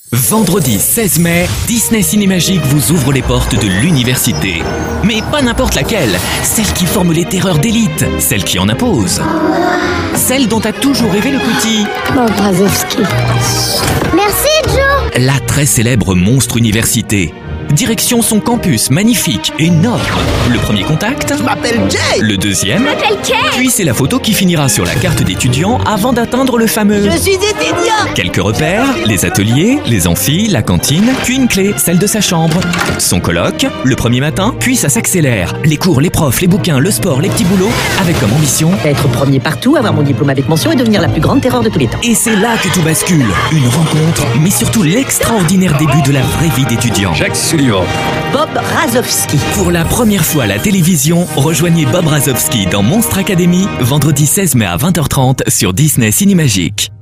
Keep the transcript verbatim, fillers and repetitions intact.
Vendredi seize mai, Disney Cinémagique vous ouvre les portes de l'université. Mais pas n'importe laquelle, celle qui forme les terreurs d'élite, celle qui en impose. Celle dont a toujours rêvé le petit Bob Razowski. Merci, Joe. La très célèbre Monstre Université. Direction son campus magnifique, énorme. Le premier contact, Je m'appelle Jay. le deuxième, Je m'appelle Kay. puis c'est la photo qui finira sur la carte d'étudiant avant d'atteindre le fameux. Je suis étudiant. Quelques repères, les ateliers, les amphis, la cantine, puis une clé, celle de sa chambre. Son colloque, le premier matin, puis ça s'accélère. Les cours, les profs, les bouquins, le sport, les petits boulots, avec comme ambition. Être premier partout, avoir mon diplôme avec mention et devenir la plus grande terreur de tous les temps. Et c'est là que tout bascule. Une rencontre, mais surtout l'extraordinaire début de la vraie vie d'étudiant. Jacques Sullivan. Bob Razowski. Pour la première fois à la télévision, rejoignez Bob Razowski dans Monstre Academy, vendredi seize mai à vingt heures trente sur Disney Cinémagique.